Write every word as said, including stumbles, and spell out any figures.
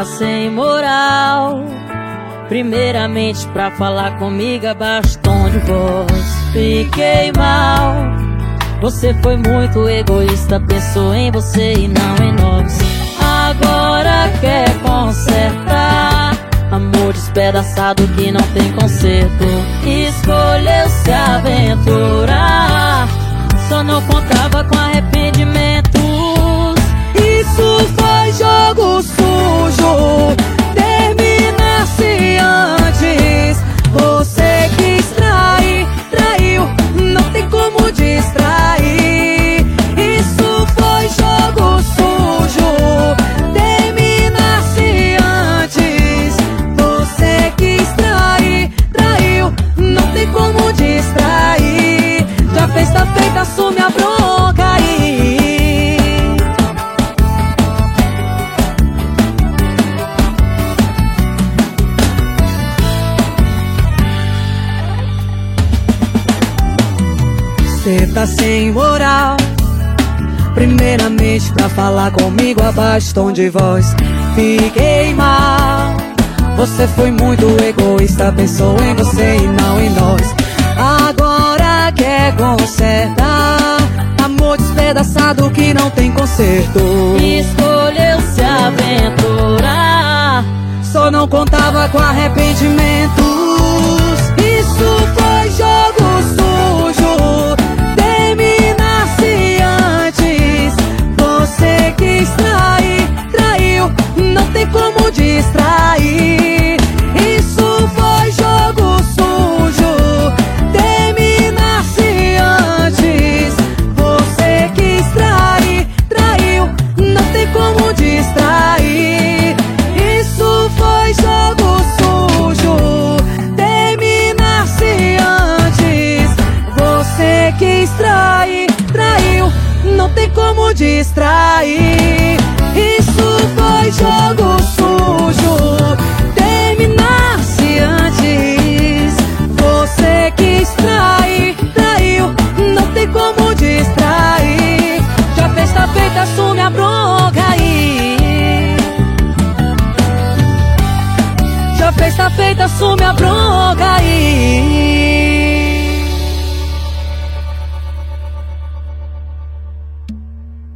tá sem moral. Primeiramente pra falar comigo a bastão de voz. Fiquei mal. Você foi muito egoísta, pensou em você e não em nós. Agora quer consertar amor despedaçado que não tem conserto. Escolheu se aventurar, só não contava com arrependimentos. Isso foi jogo sujo, terminasse antes. Você quis trair, traiu, não tem como distrair. Isso foi jogo sujo, terminasse antes. Você quis trair, traiu, não tem como distrair. Já fez, tá feito, assume a bronca aí. Cê tá sem moral. Primeiramente pra falar comigo abaixa tom de voz. Fiquei mal. Você foi muito egoísta, pensou em você e não em nós. Agora quer consertar amor despedaçado que não tem conserto. Escolheu se aventurar, só não contava com arrependimentos. Isso foi jogo sujo, terminasse antes. Você quis trair, traiu, não tem como distrair. Isso foi jogo sujo, terminasse antes. Você quis trair, traiu, não tem como distrair. Isso foi jogo sujo, terminasse antes. Você quis trair, traiu, não tem como distrair. Isso foi jogo sujo, terminasse antes. Você quis trair, traiu, não tem como distrair. Já fez, tá feito, assume a bronca aí. Já fez, tá feito, assume a bronca aí.